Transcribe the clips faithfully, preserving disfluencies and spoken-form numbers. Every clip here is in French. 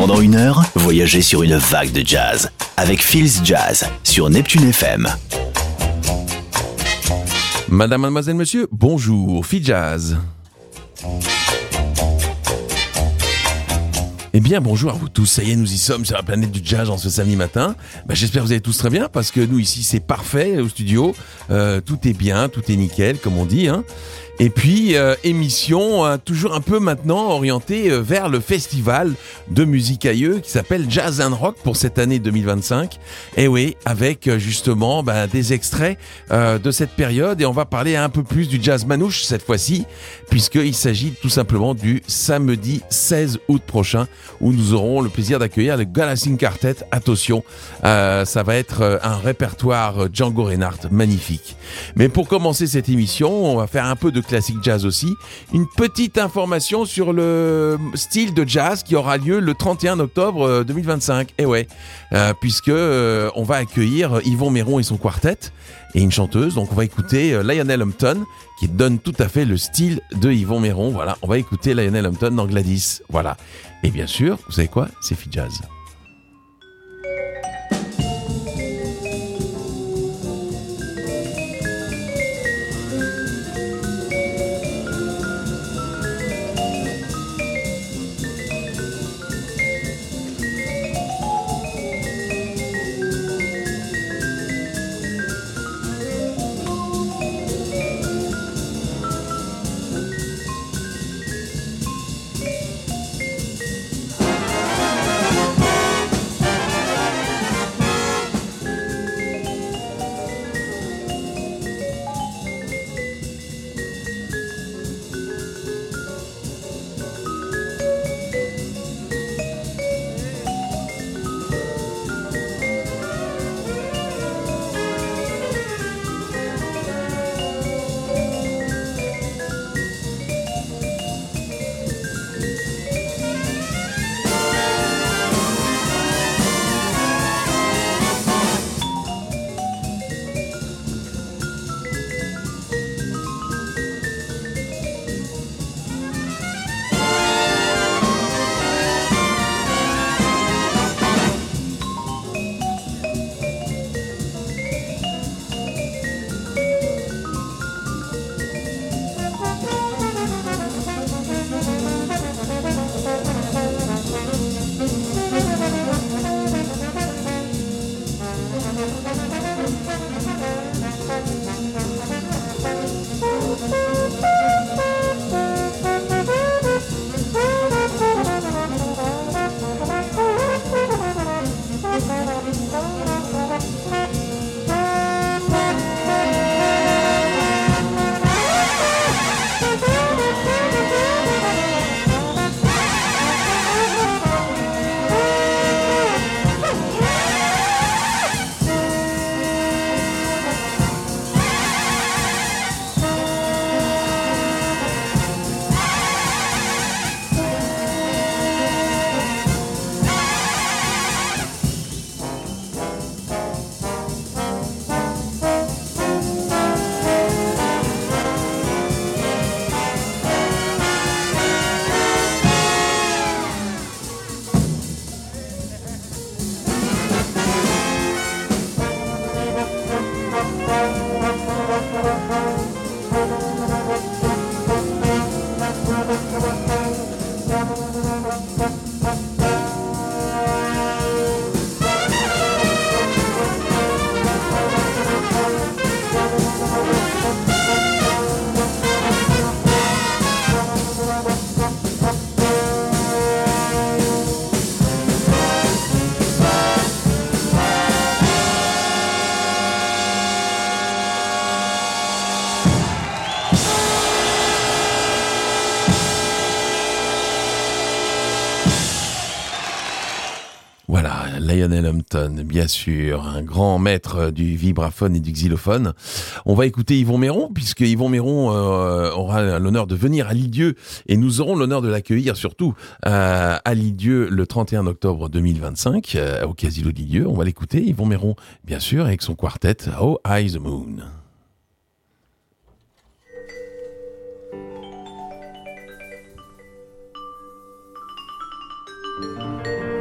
Pendant une heure, voyagez sur une vague de jazz avec Feels Jazz sur Neptune F M. Madame, mademoiselle, monsieur, bonjour, Feels Jazz. Eh bien, bonjour à vous tous. Ça y est, nous y sommes sur la planète du jazz en ce samedi matin. Ben, j'espère que vous allez tous très bien parce que nous ici, c'est parfait au studio. Euh, tout est bien, tout est nickel, comme on dit, hein. Et puis, euh, émission euh, toujours un peu maintenant orientée euh, vers le festival de musique ailleurs qui s'appelle Jazz and Rock pour cette année deux mille vingt-cinq. Et oui, avec euh, justement ben, des extraits euh, de cette période. Et on va parler un peu plus du jazz manouche cette fois-ci, puisqu'il s'agit tout simplement du samedi seize août prochain, où nous aurons le plaisir d'accueillir le Galassine Quartet. Attention, euh, ça va être euh, un répertoire Django Reinhardt magnifique. Mais pour commencer cette émission, on va faire un peu de classique jazz aussi. Une petite information sur le style de jazz qui aura lieu le trente et un octobre deux mille vingt-cinq. Et ouais, euh, puisque euh, on va accueillir Yvon Méron et son quartet et une chanteuse. Donc on va écouter euh, Lionel Hampton qui donne tout à fait le style de Yvon Méron. Voilà, on va écouter Lionel Hampton dans Gladys. Voilà. Et bien sûr, vous savez quoi ? C'est Feels Jazz. Lionel Hampton, bien sûr, un grand maître du vibraphone et du xylophone. On va écouter Yvon Méron, puisque Yvon Méron euh, aura l'honneur de venir à Lisieux, et nous aurons l'honneur de l'accueillir surtout euh, à Lisieux le trente et un octobre deux mille vingt-cinq, euh, au Casino de Lisieux. On va l'écouter, Yvon Méron, bien sûr, avec son quartet Oh High the Moon. Thank you.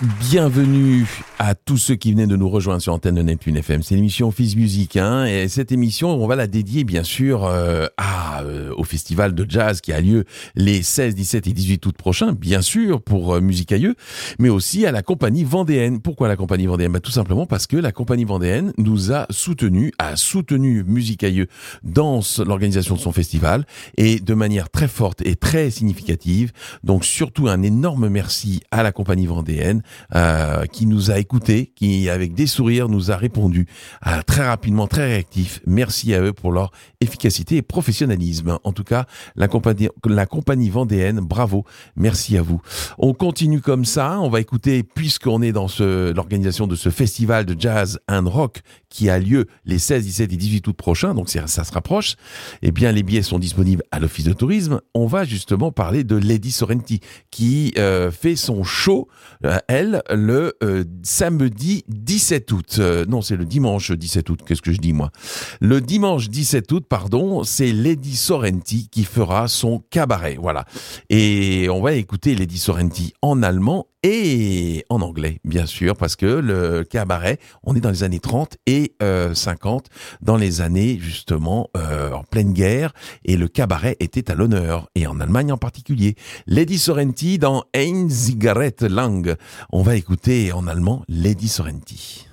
Bienvenue à tous ceux qui venaient de nous rejoindre sur l'antenne de Neptune F M. C'est l'émission Fils Musique, hein, et cette émission, on va la dédier bien sûr euh, à, euh, au festival de jazz qui a lieu les seize, dix-sept et dix-huit août prochains, bien sûr pour euh, Musicailleux, mais aussi à la compagnie vendéenne. Pourquoi la compagnie vendéenne? Bah, tout simplement parce que la compagnie vendéenne nous a soutenus, a soutenu Musicailleux dans l'organisation de son festival, et de manière très forte et très significative. Donc surtout un énorme merci à la compagnie vendéenne, Euh, qui nous a écoutés, qui avec des sourires nous a répondu euh, très rapidement, très réactif. Merci à eux pour leur efficacité et professionnalisme. En tout cas, la compagnie, la compagnie vendéenne, bravo, merci à vous. On continue comme ça, on va écouter, puisqu'on est dans ce, l'organisation de ce festival de jazz and rock qui a lieu les seize, dix-sept et dix-huit août prochains, donc ça se rapproche, eh bien les billets sont disponibles à l'Office de tourisme. On va justement parler de Lady Sorrenti qui euh, fait son show, euh, elle, le euh, samedi dix-sept août. Euh, non, c'est le dimanche dix-sept août, qu'est-ce que je dis moi? Le dimanche dix-sept août, pardon, c'est Lady Sorrenti qui fera son cabaret, voilà. Et on va écouter Lady Sorrenti en allemand et en anglais, bien sûr, parce que le cabaret, on est dans les années trente et euh, cinquante, dans les années justement euh, en pleine guerre, et le cabaret était à l'honneur, et en Allemagne en particulier. Lady Sorrenti dans Ein Zigarette Lang. On va écouter en allemand Lady Sorrenti.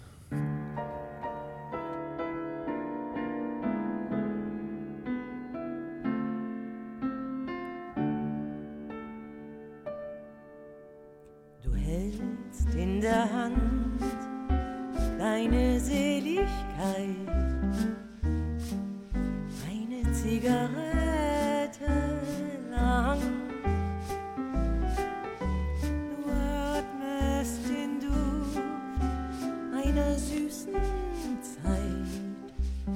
In der Hand deine Seligkeit, eine Zigarette lang. Du atmest den Duft einer süßen Zeit,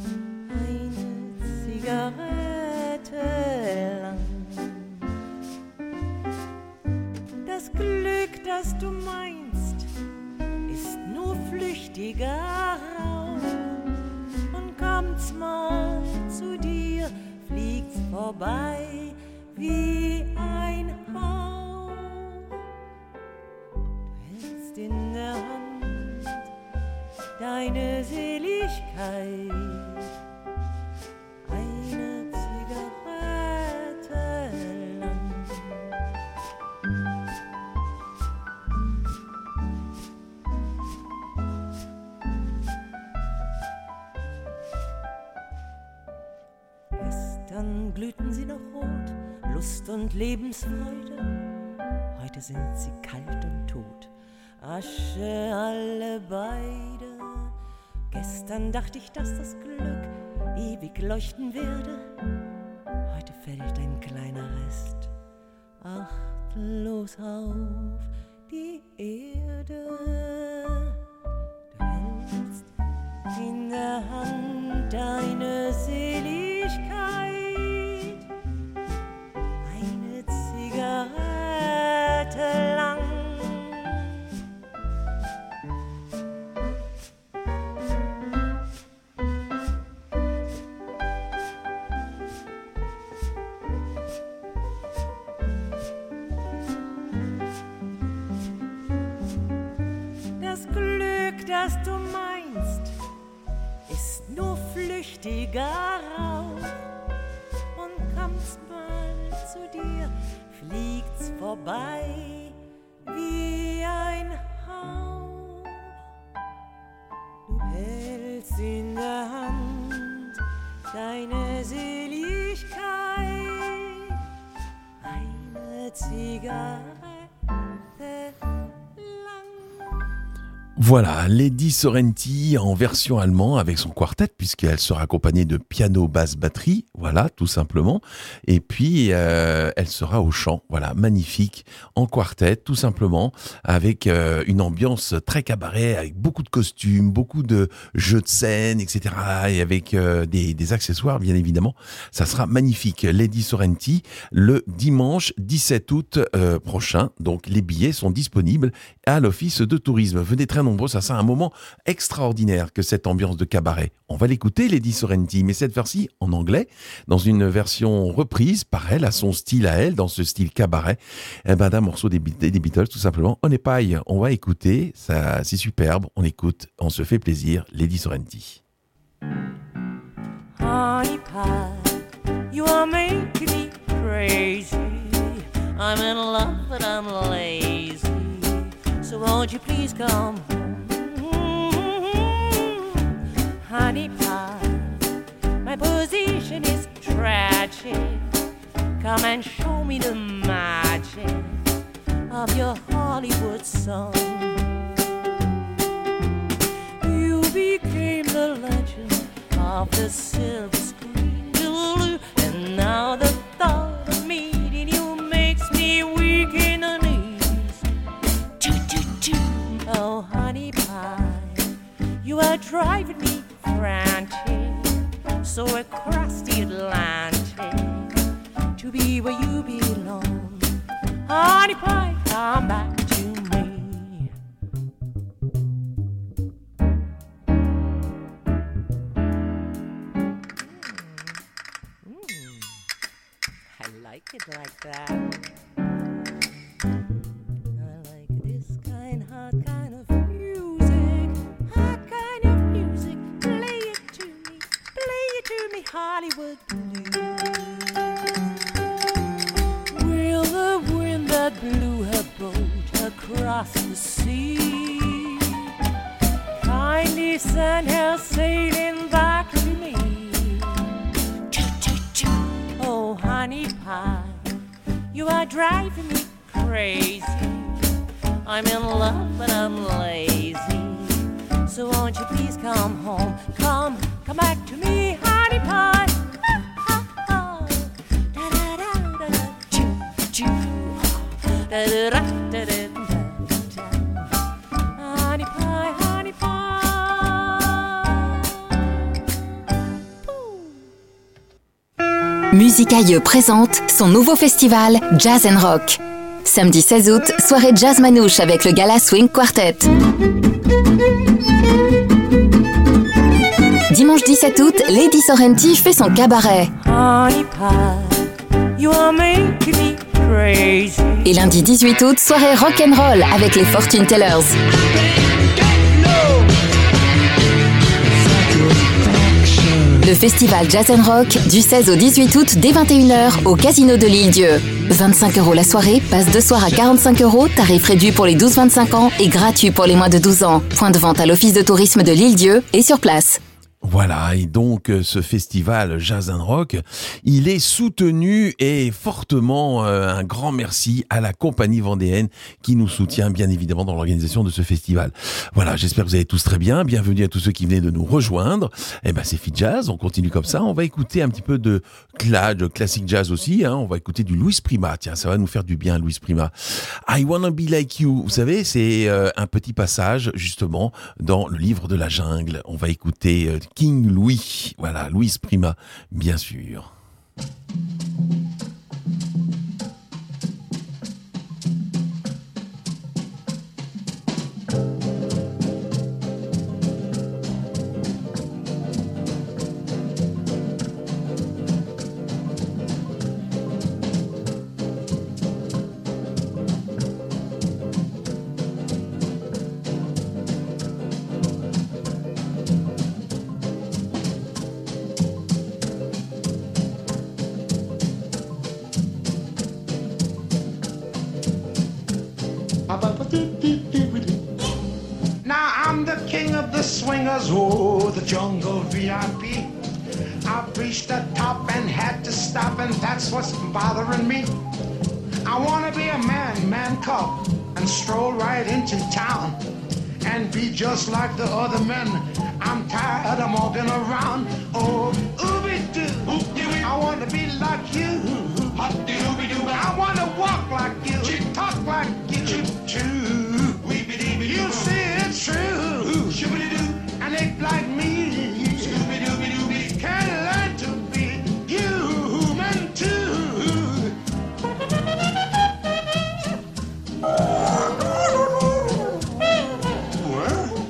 eine Zigarette lang. Das Glück, das du meinst, flüchtiger Rauch, und kommt's mal zu dir, fliegt's vorbei wie ein Hauch. Du hältst in der Hand deine Seligkeit, eine Zigarette lang. Dann glühten sie noch rot, Lust und Lebensfreude. Heute sind sie kalt und tot, Asche alle beide. Gestern dachte ich, dass das Glück ewig leuchten werde. Heute fällt ein kleiner Rest achtlos auf die Erde. Du hältst in der Hand deine Seligkeit, lang. Das Glück, das du meinst, ist nur flüchtiger Rauch, und kommst mal zu dir, fliegt's vorbei wie ein Hauch. Du hältst in der Hand deine Seligkeit, eine Zigarette. Voilà, Lady Sorrenti en version allemande avec son quartet, puisqu'elle sera accompagnée de piano, basse, batterie, voilà, tout simplement. Et puis, euh, elle sera au chant, voilà, magnifique, en quartet, tout simplement, avec euh, une ambiance très cabaret, avec beaucoup de costumes, beaucoup de jeux de scène, et cetera, et avec euh, des, des accessoires, bien évidemment. Ça sera magnifique. Lady Sorrenti, le dimanche dix-sept août euh, prochain. Donc, les billets sont disponibles à l'Office de tourisme. Venez très nombreux propose ça, c'est un moment extraordinaire que cette ambiance de cabaret. On va l'écouter, Lady Sorrenti, mais cette fois-ci en anglais, dans une version reprise par elle, à son style à elle, dans ce style cabaret, eh ben, d'un morceau des, des Beatles, tout simplement. On est paille, on va écouter, ça, c'est superbe, on écoute, on se fait plaisir, Lady Sorrenti. Honey pie, you are making me crazy. I'm in love but I'm lazy. So won't you please come home? Honey pie, my position is tragic. Come and show me the magic of your Hollywood song. You became the legend of the silver screen, and now the thought of meeting you makes me weak in the knees. Choo, choo, choo. Oh, honey pie, you are driving me frantic, so across the Atlantic to be where you belong. Honey pie, come back to me. It like that. I like this kind, hot kind of music, hot kind of music. Play it to me, play it to me, Hollywood blues. Will the wind that blew her boat across the sea kindly send her sailing back to me? Oh, honey pie, you are driving me crazy. I'm in love but I'm lazy. So won't you please come home? Come, come back to me, honey pie. Da da da da da, choo choo. Da da da da da da. Honey pie, honey pie. Musicailleux présente son nouveau festival Jazz and Rock. Samedi seize août, soirée jazz manouche avec le Gala Swing Quartet. Dimanche dix-sept août, Lady Sorrenti fait son cabaret. Et lundi dix-huit août, soirée rock'n'roll avec les Fortune Tellers. Le festival Jazz and Rock du seize au dix-huit août dès vingt et une heures au Casino de l'Île-Dieu. vingt-cinq euros la soirée, passe de soir à quarante-cinq euros, tarif réduit pour les douze vingt-cinq ans et gratuit pour les moins de douze ans. Point de vente à l'Office de tourisme de l'Île-Dieu et sur place. Voilà, et donc ce festival Jazz and Rock, il est soutenu et fortement euh, un grand merci à la compagnie vendéenne qui nous soutient bien évidemment dans l'organisation de ce festival. Voilà, j'espère que vous allez tous très bien. Bienvenue à tous ceux qui venaient de nous rejoindre. Eh ben c'est Fit Jazz, on continue comme ça. On va écouter un petit peu de cla- de classique jazz aussi. Hein. On va écouter du Louis Prima. Tiens, ça va nous faire du bien, Louis Prima. I Wanna Be Like You. Vous savez, c'est euh, un petit passage justement dans le livre de la jungle. On va écouter euh, King Louis, voilà, Louis Prima, bien sûr. Now I'm the king of the swingers, oh, the jungle V I P. I've reached the top and had to stop, and that's what's bothering me. I wanna be a man, man cub, and stroll right into town and be just like the other men. I'm tired of walking around. Oh, ooby-doo, I wanna be like you. I wanna walk like you, talk like you, too. You see it's true, and act like me. Can learn to be human too. Well,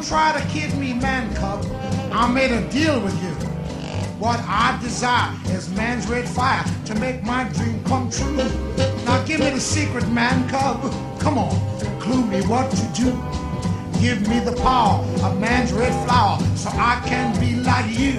try to kid me, man cub. I made a deal with you. What I desire is man's red fire to make my dream come true. Now give me the secret, man cub. Come on, clue me what to do. Give me the power of man's red flower so I can be like you.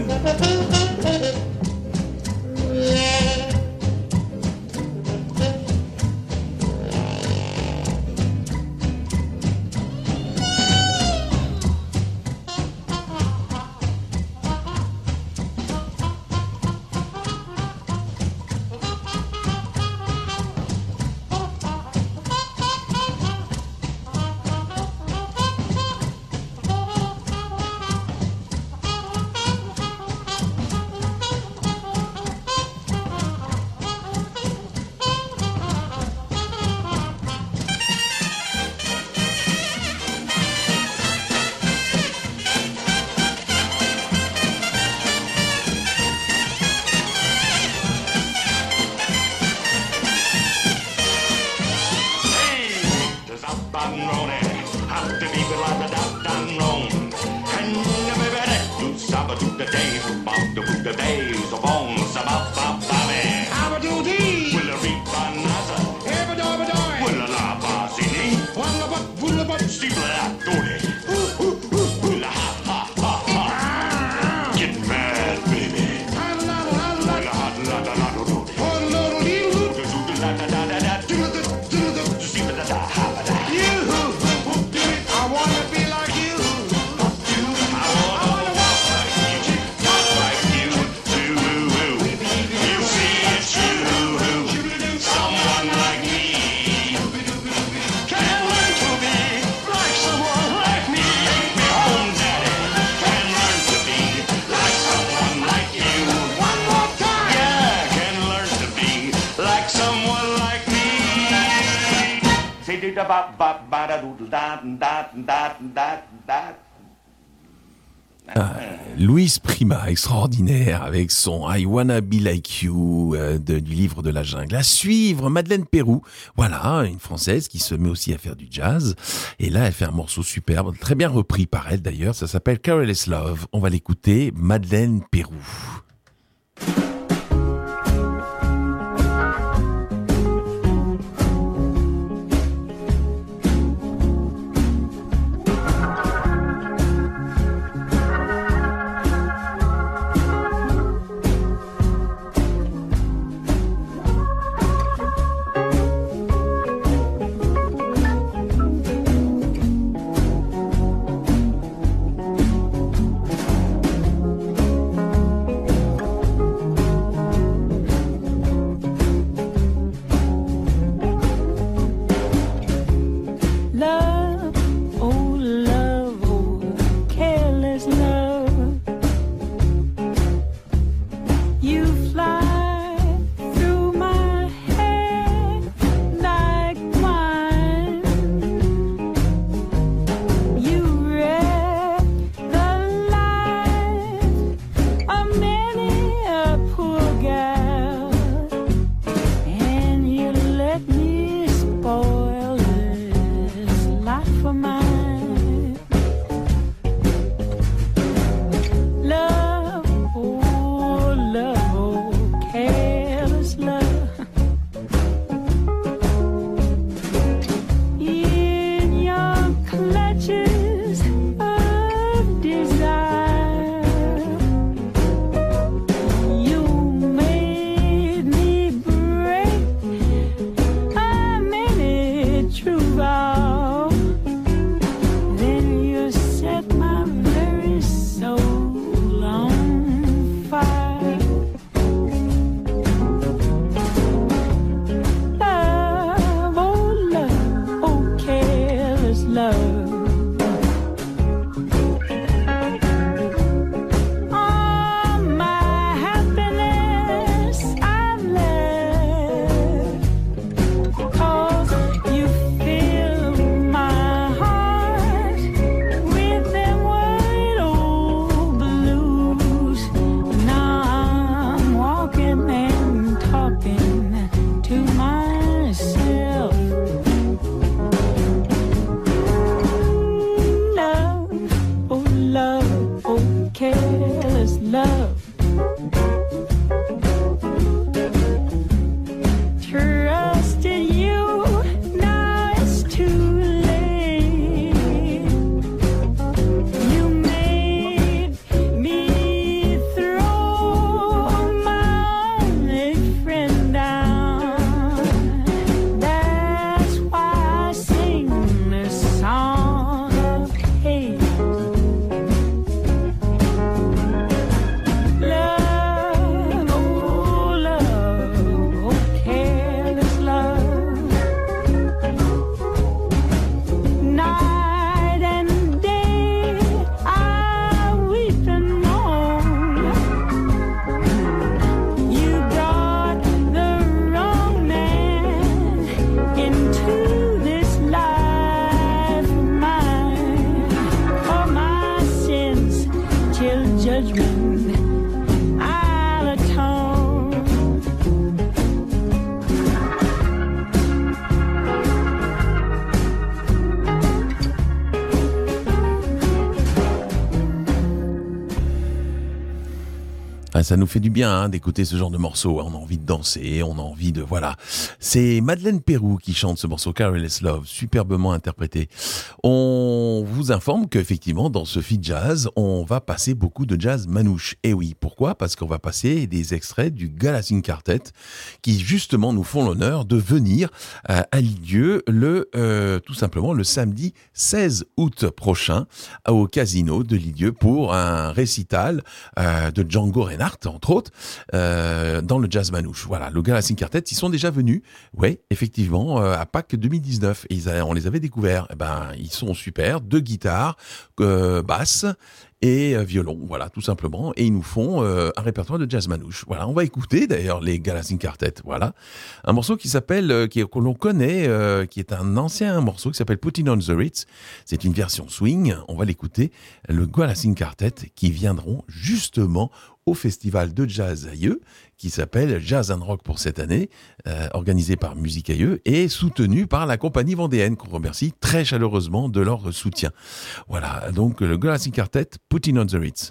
Ah, Louise Prima, extraordinaire, avec son I Wanna Be Like You euh, de, du livre de la jungle. À suivre, Madeleine Peyroux, voilà, une Française qui se met aussi à faire du jazz. Et là, elle fait un morceau superbe, très bien repris par elle d'ailleurs, ça s'appelle Careless Love. On va l'écouter, Madeleine Peyroux. Ah, ça nous fait du bien hein, d'écouter ce genre de morceau. On a envie de danser, on a envie de... Voilà. C'est Madeleine Peyroux qui chante ce morceau Careless Love, superbement interprété. On vous informe qu'effectivement, dans ce feed jazz, on va passer beaucoup de jazz manouche. Et oui, pourquoi ? Parce qu'on va passer des extraits du Galaxy Quartet qui justement nous font l'honneur de venir euh, à Lisieux le, euh, tout simplement le samedi seize août prochain au Casino de Lisieux pour un récital euh, de Django Reinhardt, entre autres, euh, dans le jazz manouche. Voilà, le Galaxy Quartet, ils sont déjà venus, ouais, effectivement, euh, à Pâques deux mille dix-neuf. Et ils a, on les avait découverts. Eh ben, ils sont super, deux guitares, euh, basse et euh, violon, voilà, tout simplement. Et ils nous font euh, un répertoire de jazz manouche. Voilà, on va écouter d'ailleurs les Galaxy Quartet. Voilà, un morceau qui s'appelle, euh, qui, que l'on connaît, euh, qui est un ancien morceau qui s'appelle Putting on the Ritz. C'est une version swing. On va l'écouter. Le Galaxy Quartet qui viendront justement au festival de jazz Aïeux qui s'appelle Jazz and Rock pour cette année, euh, organisé par Musique Aïeux et soutenu par la compagnie vendéenne qu'on remercie très chaleureusement de leur soutien. Voilà, donc le Galaxy Quartet, Putting on the Ritz.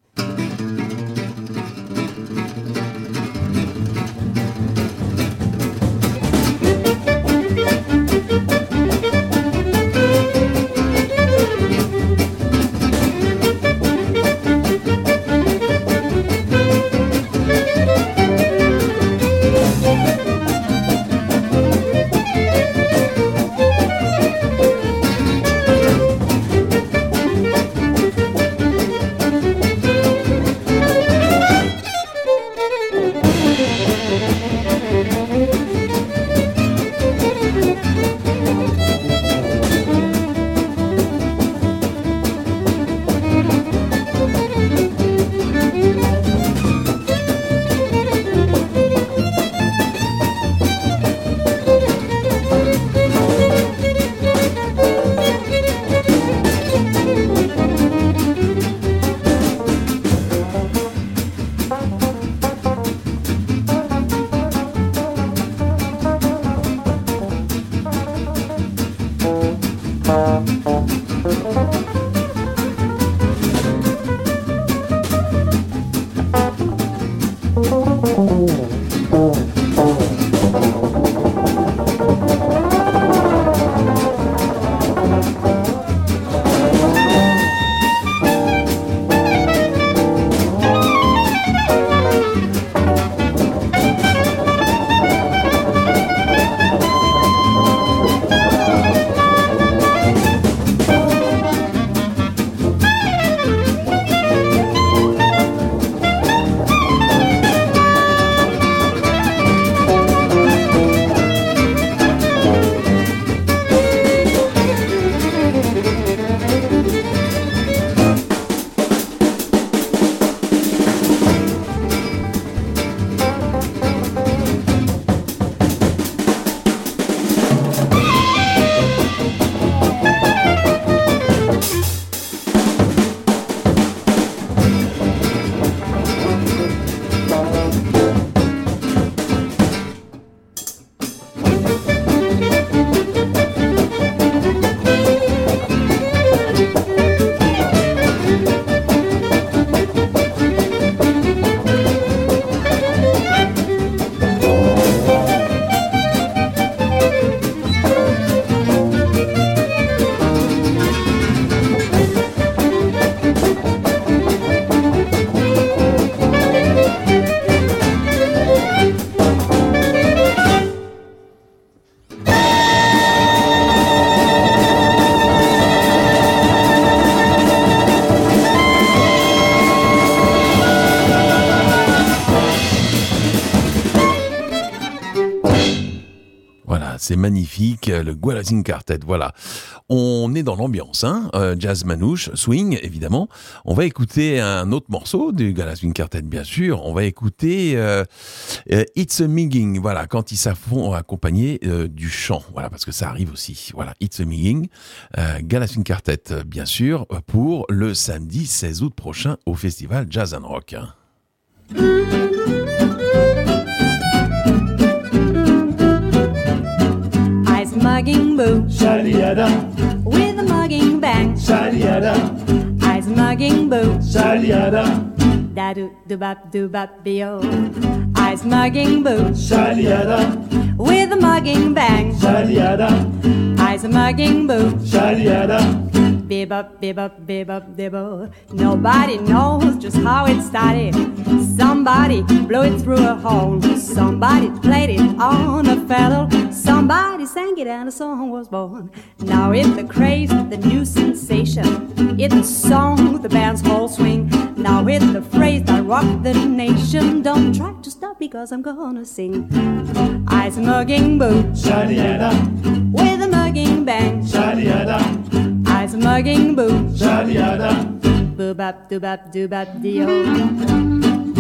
C'est magnifique, le Galaxy Quartet, voilà. On est dans l'ambiance, hein, euh, jazz manouche, swing, évidemment. On va écouter un autre morceau du Galaxy Quartet, bien sûr. On va écouter euh, euh, It's a Minging, voilà, quand ils s'affont accompagné euh, du chant, voilà, parce que ça arrive aussi. Voilà, It's a Minging, euh, Galaxy Quartet, bien sûr, pour le samedi seize août prochain au festival Jazz and Rock. Mugging boo, Shadiada, with a mugging bang. Shadiada, I's mugging boo, Shadiada, da do do bop do bop be oh. I's mugging boo, Shaliada, with a mugging bang. Shaliada, I's a mugging boo, Shaliada. bib up, bib up, bib up, bib up. Nobody knows just how it started. Somebody blew it through a hole. Somebody played it on a fiddle. Somebody sang it and a song was born. Now it's the craze, the new sensation. It's the song, the band's whole swing. Now it's the phrase that rocked the nation. Don't try to stop because I'm gonna sing. I's a mugging boo, Shaliada, with a mugging bang. Shaliada, I's a mugging boo, Shaliada. boo bop doo bop doo bop dee oh.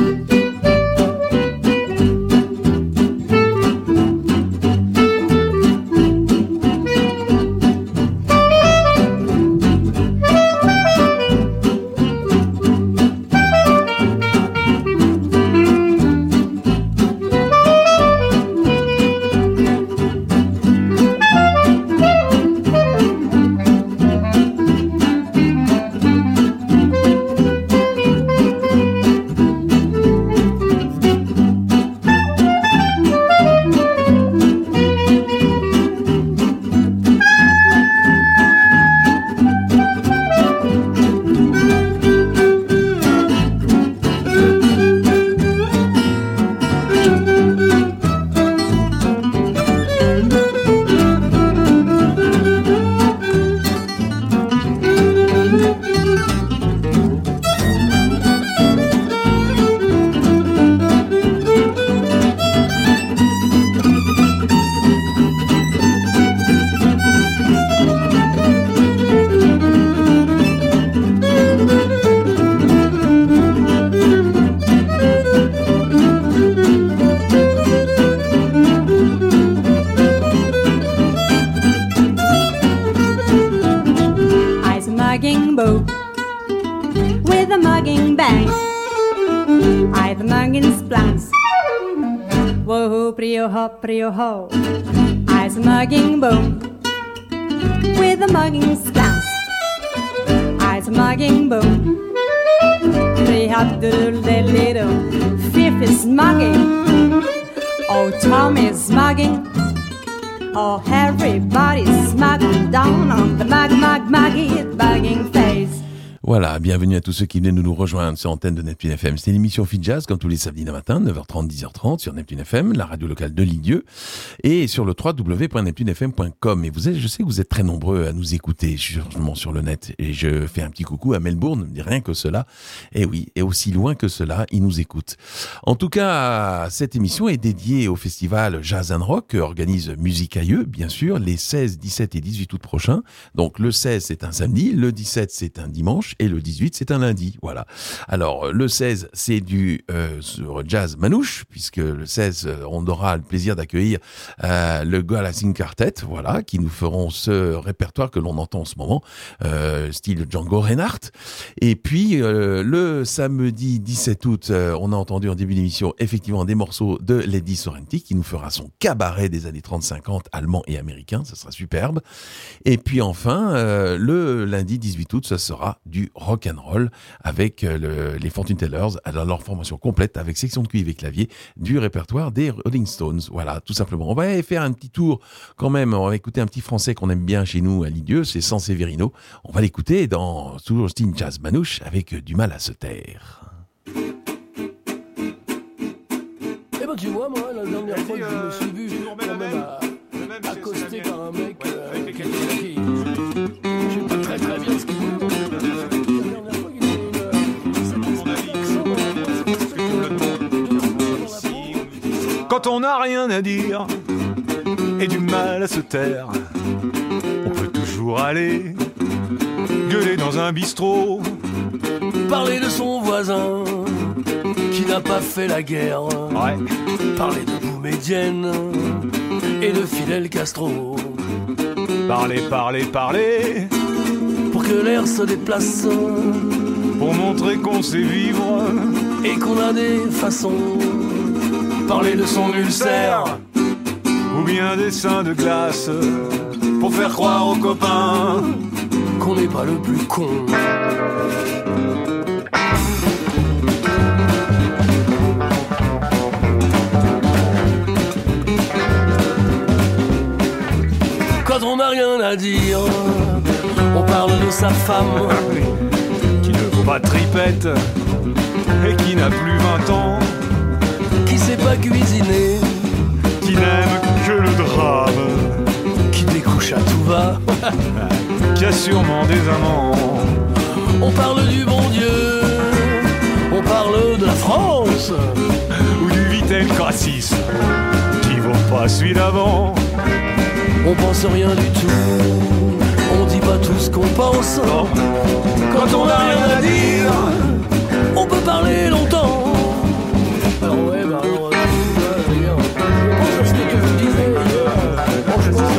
With a mugging bang, I the mugging splats. Whoa, prio ho, prio ho. I's a mugging boom. With a mugging splats. I's a mugging boom. Three hop doodle diddly doo. Fifth is mugging. Oh, Tom is mugging. Oh, everybody's mugging down on the mug, mug, muggy, mugging face. Voilà, bienvenue à tous ceux qui viennent de nous rejoindre sur l'antenne de Neptune F M. C'est l'émission Fit Jazz, comme tous les samedis matin, neuf heures trente, dix heures trente, sur Neptune F M, la radio locale de Lisieux, et sur le w w w point neptune f m point com. Et vous êtes, je sais que vous êtes très nombreux à nous écouter justement sur le net. Et je fais un petit coucou à Melbourne, rien que cela. Et oui, et aussi loin que cela, ils nous écoutent. En tout cas, cette émission est dédiée au festival Jazz and Rock, que organise Musicailleux, bien sûr, les seize, dix-sept et dix-huit août prochains. Donc le seize, c'est un samedi, le dix-sept, c'est un dimanche, et le dix-huit, c'est un lundi. Voilà. Alors, le seize, c'est du euh, sur jazz manouche, puisque le seize, on aura le plaisir d'accueillir euh, le Galaxy Quartet, voilà, qui nous feront ce répertoire que l'on entend en ce moment, euh, style Django Reinhardt. Et puis, euh, le samedi dix-sept août, euh, on a entendu en début d'émission, effectivement, des morceaux de Lady Sorrenti, qui nous fera son cabaret des années trente cinquante, allemand et américain. Ça sera superbe. Et puis, enfin, euh, le lundi dix-huit août, ce sera du rock and roll avec le, les Fortune Tellers à leur formation complète avec section de cuivre et clavier du répertoire des Rolling Stones. Voilà, tout simplement. On va faire un petit tour quand même. On va écouter un petit français qu'on aime bien chez nous à Lisieux, c'est Sanseverino. On va l'écouter dans toujours style jazz manouche avec Du mal à se taire. Eh ben tu vois, moi, la dernière fois que je me suis vu quand même à, accosté par un mec euh, avec qui je sais pas très très bien ce qu'il veut. Quand on n'a rien à dire et du mal à se taire, on peut toujours aller gueuler dans un bistrot, parler de son voisin qui n'a pas fait la guerre, ouais. Parler de Boumedienne et de Fidel Castro, parler, parler, parler, pour que l'air se déplace, pour montrer qu'on sait vivre et qu'on a des façons. Parler de son ulcère ou bien des seins de glace, pour faire croire aux copains qu'on n'est pas le plus con. à dire. On parle de sa femme qui ne vaut pas de tripette et qui n'a plus vingt ans, qui sait pas cuisiner, qui n'aime que le drame, qui découche à tout va, qui a sûrement des amants. On parle du bon Dieu, on parle de la France ou du Vitel Cassis qui vaut pas celui d'avant. On pense rien du tout, on dit pas tout ce qu'on pense. Non. Quand on a rien à dire, on peut parler longtemps. Alors ouais, bah alors, d'ailleurs, je pense à ce que tu me disais hier. Franchement,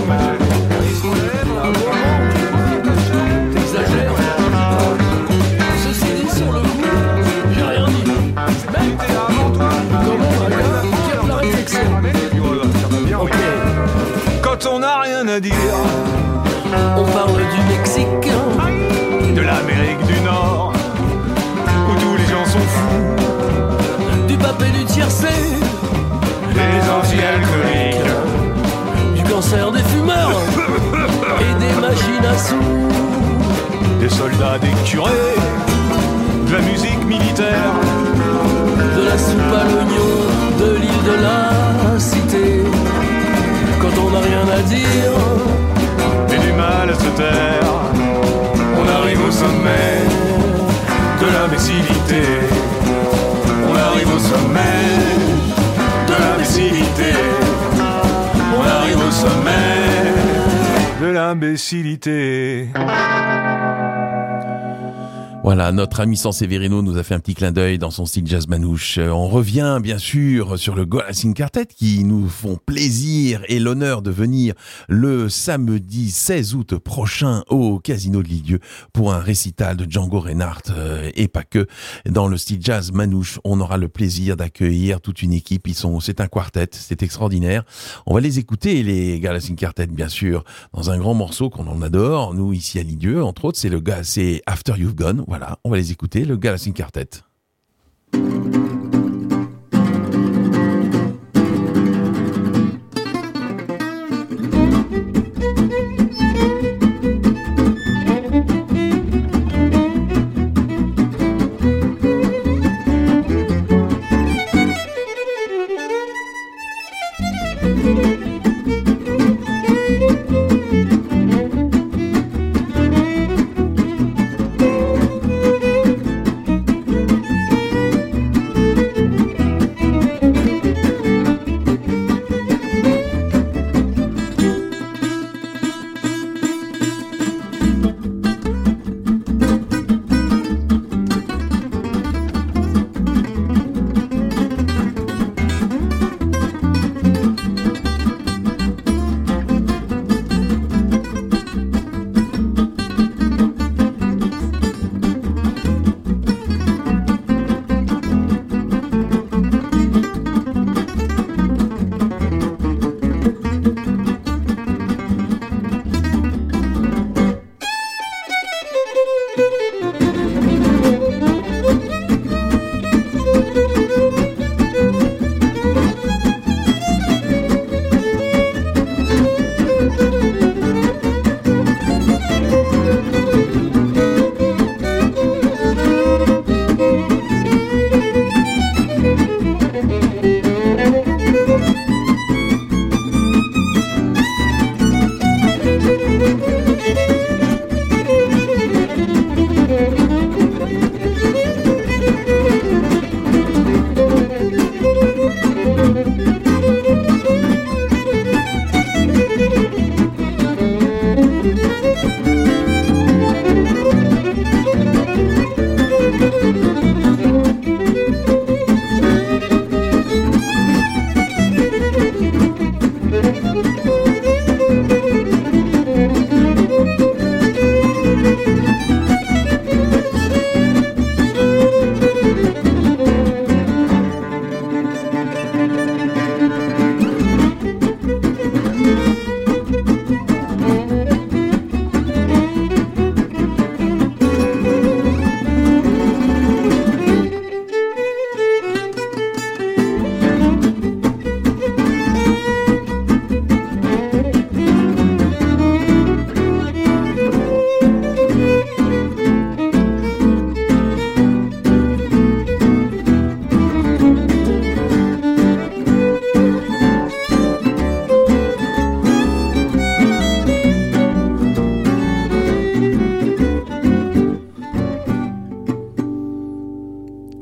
t'exagères. Ceci dit, sur le coup, j'ai rien dit. Même comment un gars qui a de la réflexion. Ok. Quand on n'a rien à dire, on parle du Mexique, de l'Amérique du Nord, où tous les gens sont fous, du pape et du tiercé, des anti-alcooliques, du cancer des fumeurs et des machines à sous, des soldats, des curés, de la musique militaire, de la soupe à l'oignon, de l'île de la cité. Quand on n'a rien à dire et du mal à se taire, on arrive au sommet de l'imbécilité. On arrive au sommet de l'imbécilité. On arrive au sommet de l'imbécilité. Voilà, notre ami Sanseverino nous a fait un petit clin d'œil dans son style jazz manouche. On revient bien sûr sur le Golassin Quartet qui nous font plaisir et l'honneur de venir le samedi seize août prochain au Casino de Lisieux pour un récital de Django Reinhardt et pas que. Dans le style jazz manouche, on aura le plaisir d'accueillir toute une équipe. Ils sont, c'est un quartet, c'est extraordinaire. On va les écouter, les Golassin Quartet bien sûr, dans un grand morceau qu'on en adore. Nous ici à Lisieux, entre autres, c'est le gars, c'est After You've Gone. Voilà, on va les écouter, le Golassin Quartet. Thank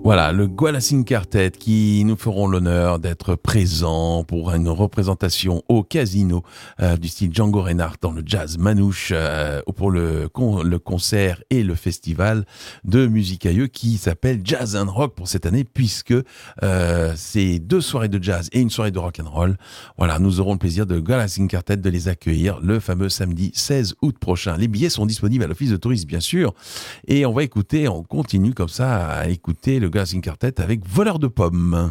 Voilà, le Gualacine Quartet qui nous feront l'honneur d'être présents pour une représentation au Casino euh, du style Django Reinhardt dans le jazz manouche euh, pour le, con, le concert et le festival de musique ailleurs qui s'appelle Jazz and Rock pour cette année puisque euh, c'est deux soirées de jazz et une soirée de rock and roll. Voilà, nous aurons le plaisir de Gualacine Quartet de les accueillir le fameux samedi seize août prochain. Les billets sont disponibles à l'office de tourisme bien sûr et on va écouter, on continue comme ça à écouter le Gualacine Quartet avec Voleur de pommes.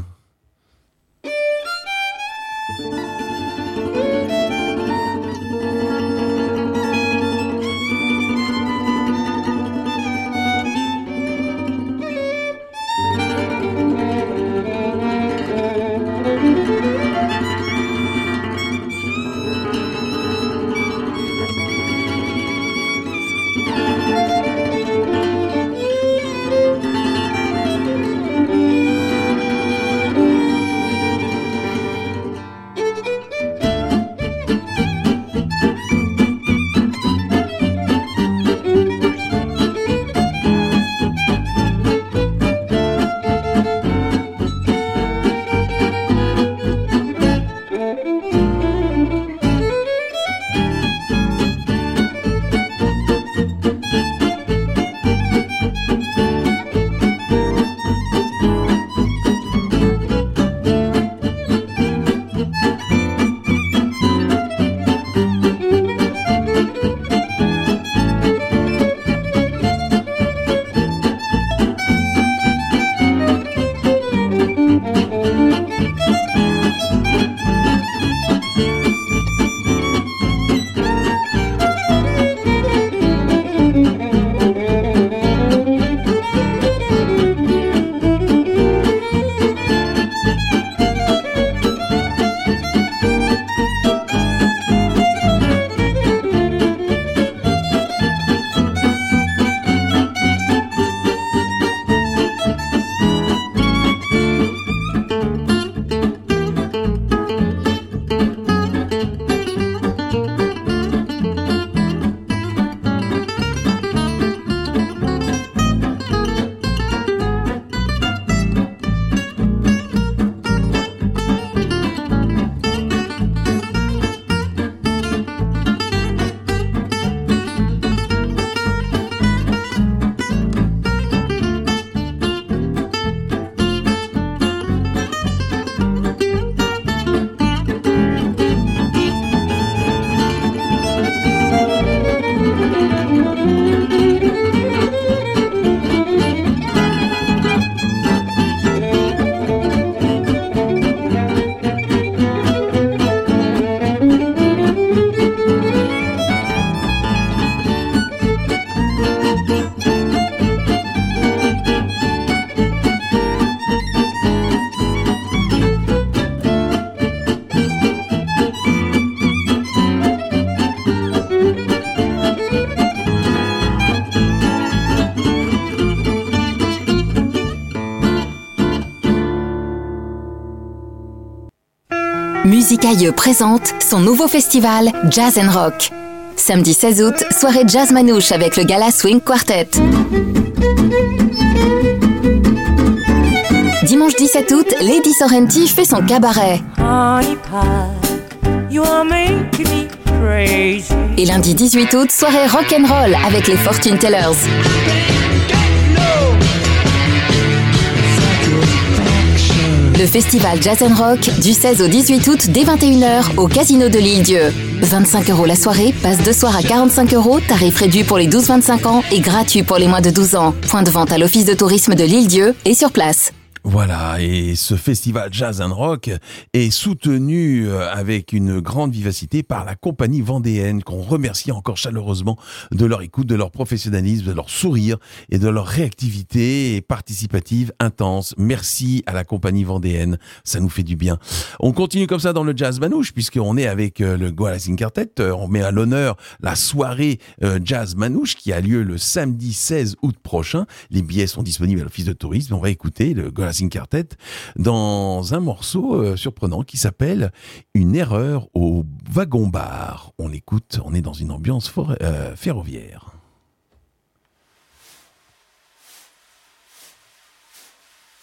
Musicailleux présente son nouveau festival Jazz and Rock. Samedi seize août, soirée jazz manouche avec le Gala Swing Quartet. Dimanche dix-sept août, Lady Sorrenti fait son cabaret. Et lundi dix-huit août, soirée rock'n'roll avec les Fortune Tellers. Le festival Jazz and Rock du seize au dix-huit août dès vingt et une heures au Casino de l'Île-Dieu. vingt-cinq euros la soirée, passe deux soirs à quarante-cinq euros, tarif réduit pour les douze vingt-cinq ans et gratuit pour les moins de douze ans. Point de vente à l'office de tourisme de l'Île-Dieu et sur place. Voilà, et ce festival Jazz and Rock est soutenu avec une grande vivacité par la compagnie vendéenne, qu'on remercie encore chaleureusement de leur écoute, de leur professionnalisme, de leur sourire et de leur réactivité participative intense. Merci à la compagnie vendéenne, ça nous fait du bien. On continue comme ça dans le jazz manouche, puisqu'on est avec le Gualacine Quartet. On met à l'honneur la soirée jazz manouche qui a lieu le samedi seize août prochain. Les billets sont disponibles à l'office de tourisme. On va écouter le Gualacine Quartet dans un morceau euh, surprenant qui s'appelle Une erreur au wagon-bar. On l'écoute, on est dans une ambiance for- euh, ferroviaire.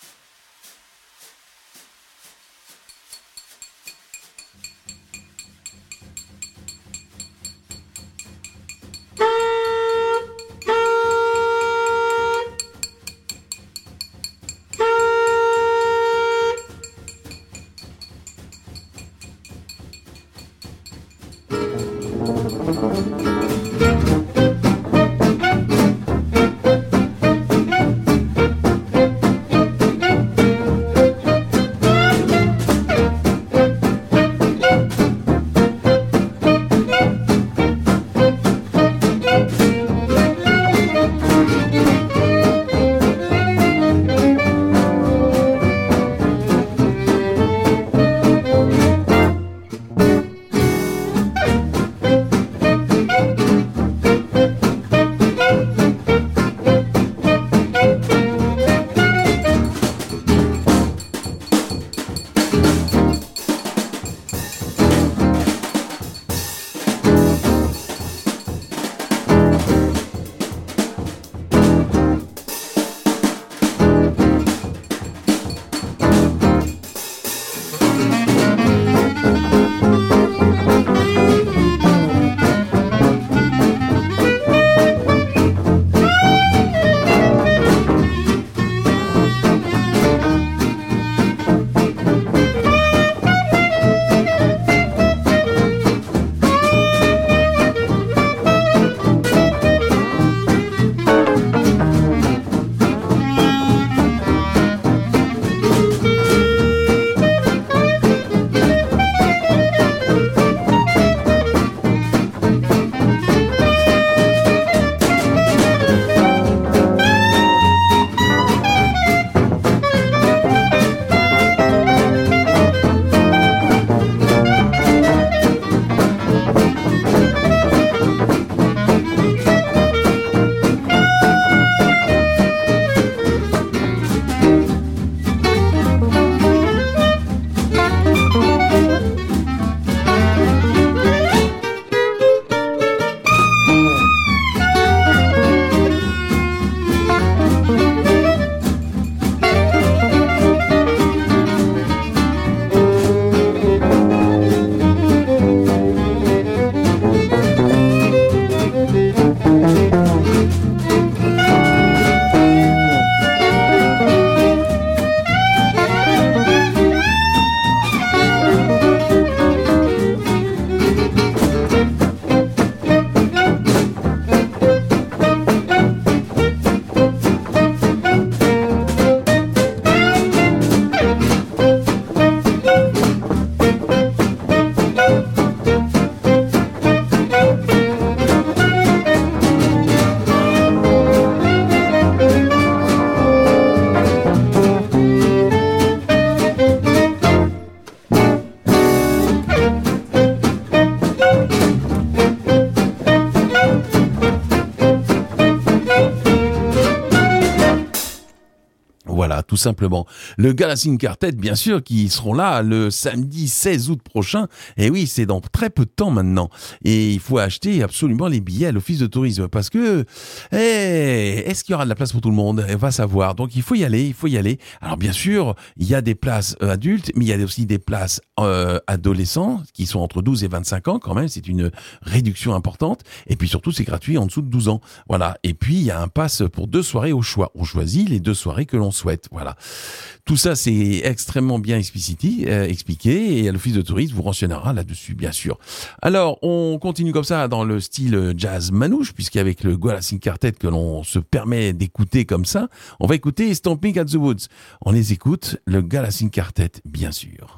Voilà, tout simplement. Le Galaxy Quartet, bien sûr, qui seront là le samedi seize août prochain. Et oui, c'est dans très peu de temps maintenant. Et il faut acheter absolument les billets à l'office de tourisme parce que, hey, est-ce qu'il y aura de la place pour tout le monde? On va savoir. Donc il faut y aller, il faut y aller. Alors bien sûr, il y a des places euh, adultes, mais il y a aussi des places euh, adolescents qui sont entre douze et vingt-cinq ans quand même. C'est une réduction importante. Et puis surtout, c'est gratuit en dessous de douze ans. Voilà. Et puis, il y a un pass pour deux soirées au choix. On choisit les deux soirées que l'on souhaite. Voilà. Tout ça, c'est extrêmement bien explicité, euh, expliqué et l'office de tourisme vous renseignera là-dessus, bien sûr. Alors, on continue comme ça dans le style jazz manouche, puisqu'avec le Galaxy Quartet que l'on se permet d'écouter comme ça, on va écouter Stomping at the Woods. On les écoute, le Galaxy Quartet, bien sûr.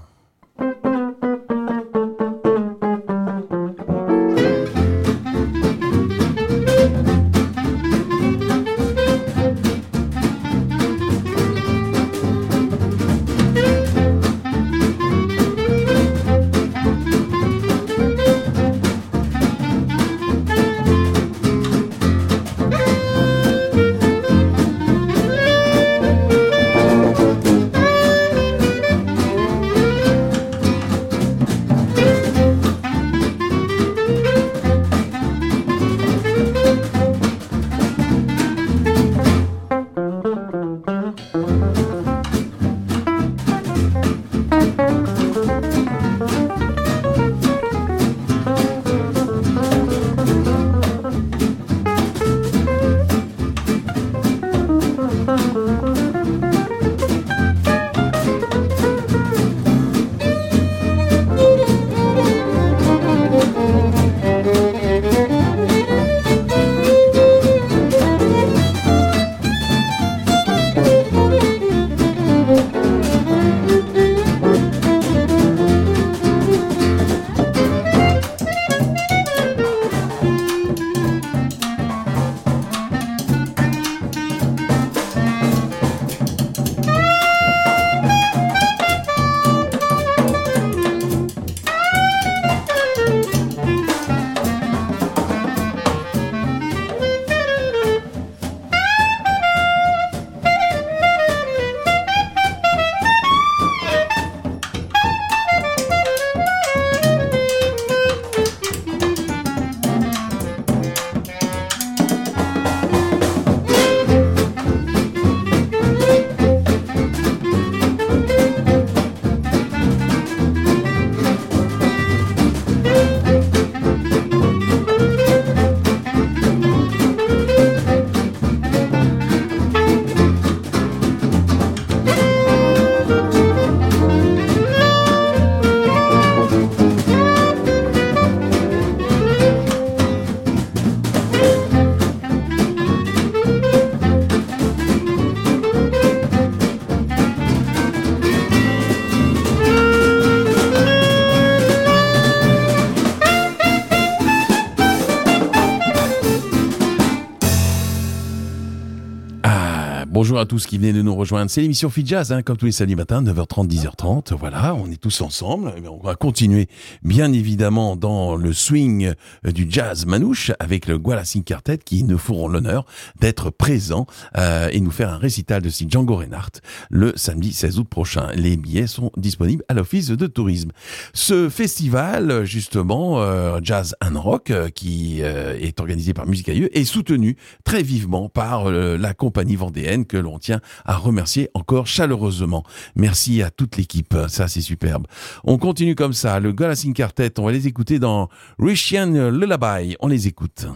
Bonjour à tous qui venez de nous rejoindre. C'est l'émission Fit Jazz, hein, comme tous les samedis matins, neuf heures trente, dix heures trente. Voilà, on est tous ensemble. On va continuer, bien évidemment, dans le swing du jazz manouche avec le Galaxy Quartet qui nous feront l'honneur d'être présents euh, et nous faire un récital de style Django Reinhardt le samedi seize août prochain. Les billets sont disponibles à l'office de tourisme. Ce festival, justement, euh, Jazz and Rock, euh, qui euh, est organisé par Musique Ailleurs, est soutenu très vivement par euh, la compagnie vendéenne que l'on tient à remercier encore chaleureusement. Merci à toute l'équipe, ça c'est superbe. On continue comme ça, le Galaxy Quartet, on va les écouter dans Russian Lullaby, on les écoute.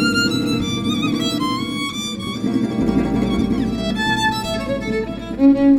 Mm-hmm.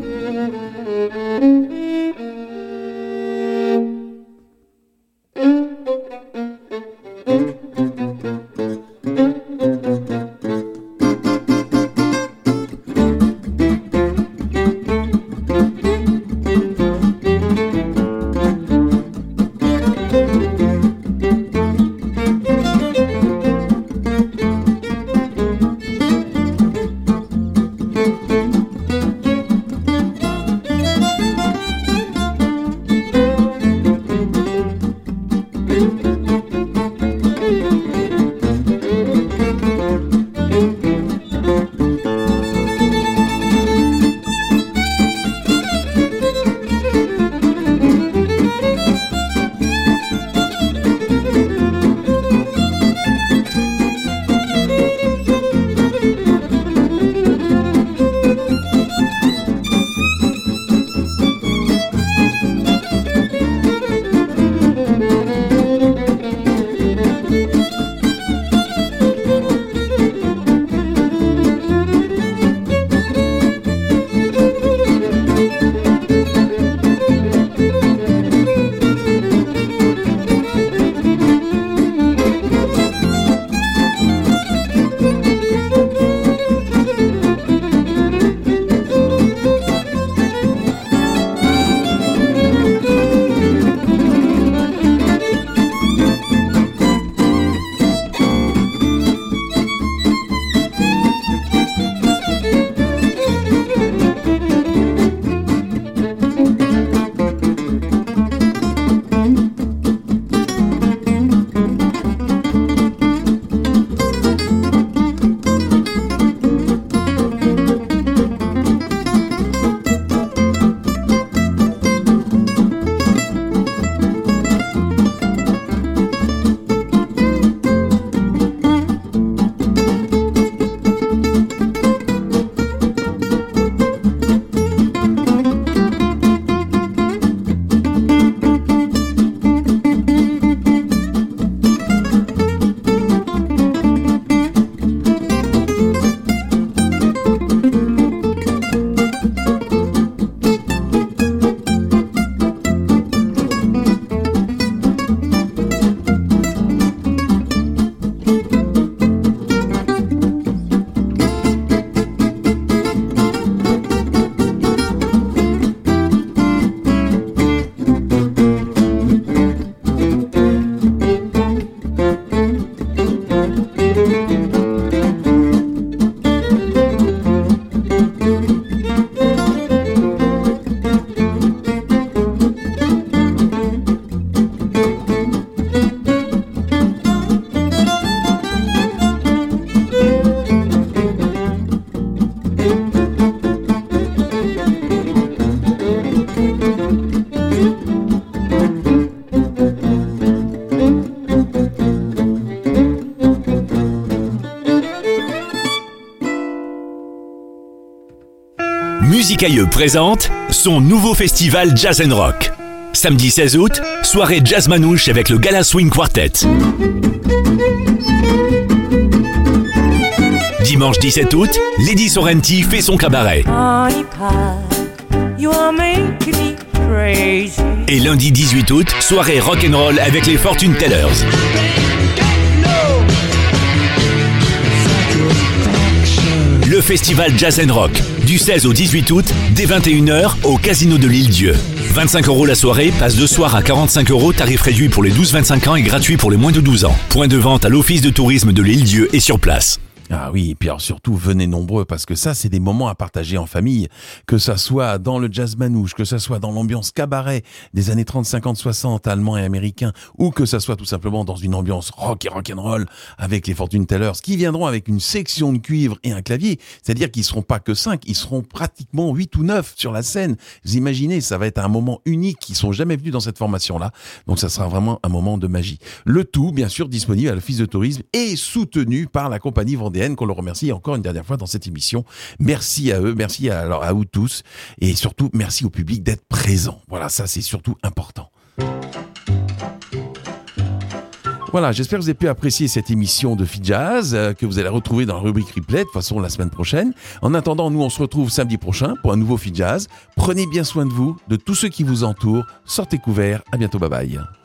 Cailleux présente son nouveau festival Jazz and Rock. Samedi seize août, soirée jazz manouche avec le Gala Swing Quartet. Dimanche dix-sept août, Lady Sorrenti fait son cabaret. Honey pie, you are making me crazy. Et lundi dix-huit août, soirée rock'n'roll avec les Fortune Tellers. Le festival Jazz and Rock, du seize au dix-huit août, dès vingt et une heures, au Casino de l'Île-Dieu. vingt-cinq euros la soirée, passe de soir à quarante-cinq euros, tarif réduit pour les douze vingt-cinq ans et gratuit pour les moins de douze ans. Point de vente à l'Office de tourisme de l'Île-Dieu et sur place. Ah oui, et puis alors surtout, venez nombreux, parce que ça, c'est des moments à partager en famille, que ça soit dans le jazz manouche, que ça soit dans l'ambiance cabaret des années trente, cinquante, soixante, allemands et américains, ou que ça soit tout simplement dans une ambiance rock et rock'n'roll avec les Fortune Tellers, qui viendront avec une section de cuivre et un clavier, c'est-à-dire qu'ils seront pas que cinq, ils seront pratiquement huit ou neuf sur la scène. Vous imaginez, ça va être un moment unique, ils sont jamais venus dans cette formation-là, donc ça sera vraiment un moment de magie. Le tout, bien sûr, disponible à l'Office de tourisme et soutenu par la compagnie vendéenne, qu'on le remercie encore une dernière fois dans cette émission. Merci à eux, merci à, alors, à vous tous, et surtout merci au public d'être présent. Voilà, ça c'est surtout important. Voilà, j'espère que vous avez pu apprécier cette émission de FeedJazz, euh, que vous allez retrouver dans la rubrique replay, de toute façon la semaine prochaine. En attendant, nous on se retrouve samedi prochain pour un nouveau FeedJazz. Prenez bien soin de vous, de tous ceux qui vous entourent. Sortez couverts, à bientôt, bye bye.